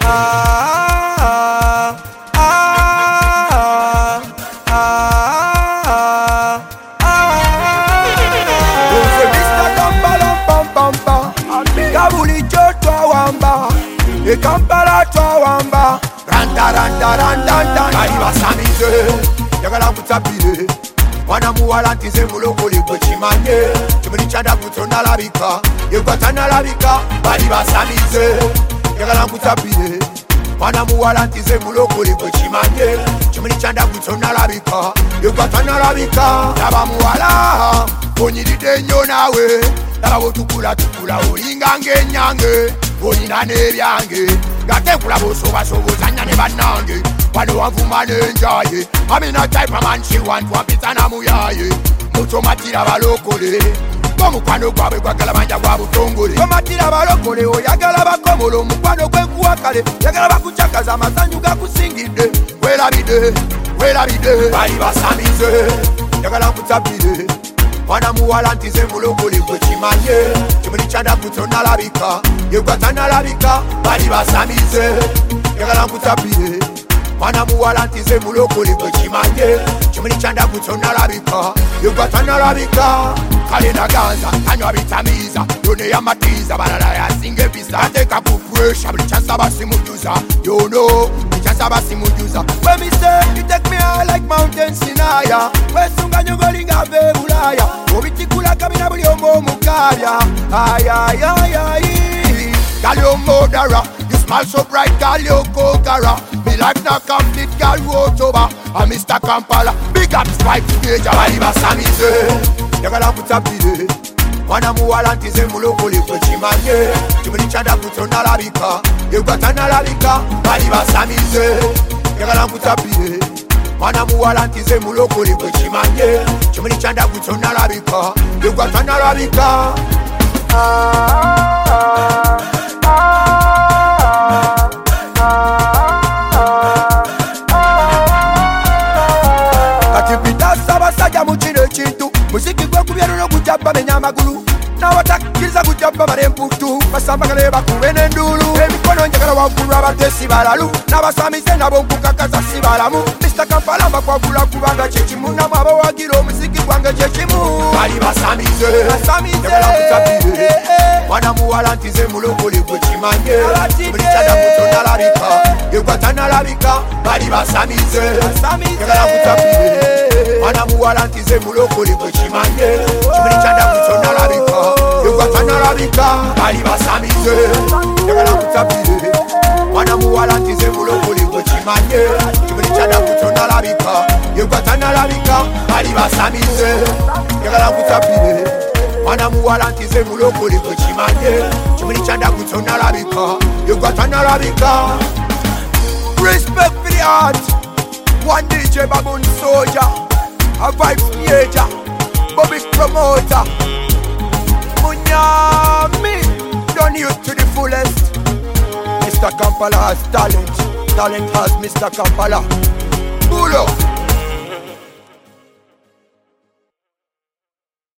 E Kampala twawamba randa randa randa randa bali basamize yagala kutabire mwana muwala ntize mulokole gwe kimanye kimuli kyanda kutonda labika yekwatana labika bali basamize yagala kutabire mwana muwala ntize mulokole gwe kimanye kimuli kyanda kutonda labika yekwatana labika naba muwala onyiride nnyo nawe naba botukula tukula olinga ng'ennyange olina n'ebyange ngatekula bosobazanya ne bannange wano wanvuma n'enjaye amina type of man she want wampita na muyaye mutomatira balokole omukwano gwabwe gwagala banja gwa butongole tomatira balokole oyagala bakomolo omukwano gwenkuwa kale yagala bakucakaza amasanyu gakusingidde welabide bali basamize yagala nkutabire mwana muwala ntize mulokole gwe kimanye kimuli kyanda kutonda labika yekwatana labika bali basamize yagala nkutabire mwana muwala ntize mulokole gwe kimanye kimuli kyanda kutonda labika yekwatana labika kale naganza kanywa bitamiza yone yamatiza balala yasinga ebisa ateka ku pressure buli kyasaba simujuza yono kyasaba simujuza when me say you take me high like mountain Sinaya wesunga nyogolinga ve bulaya obitikula kabina buli omo mukabya ay gal yo modara you smile so bright gal yo kokara me life na complete gal road over a Mr. Kampala big up spike together bali basamize yagala kutabire mwana muwala ntize mulokole gwe kimanye kimuli kyanda kutonda labika yekwatana labika bali basamize yagala kutabire mwana muwala ntize mulokole gwe kimanye kimuli kyanda kutonda labika yekwatana labika katipita abasajja mu kino ekintu muziki gwekubyeru n'okujjabba menya amagulu n'abatakkiriza kujjabba balemputu basambagale bakube n'enduulu emikono njagala waggulu abatesi balalu n'abasamize nabo nkukakaza si balamu Mr. Kampala mbakwagula kubanga kyekimu namwe abawagira omuziki gwange kyekimu bali basamize yagala kutabire mwana muwala ntize mulokole gwe kimanye buli kyanda kutonda labika yekwatana labika bali basamize yagala kutabire mwana muwala ntize mulokole gwe kimanye kimuli kyanda kutonda labika yekwatana labika bali basamize yagala kutabire mwana muwala ntize mulokole gwe kimanye kimuli kyanda kutonda labika yekwatana labika bali basamize yagala kutabire mwana muwala ntize mulokole gwe kimanye kimuli kyanda kutonda labika yekwatana labika respect for the art one DJ Baboon Soldier a vibes major Bobby promoter Munyami done you to the fullest Mr. Kampala has talent has Mr. Kampala Bulo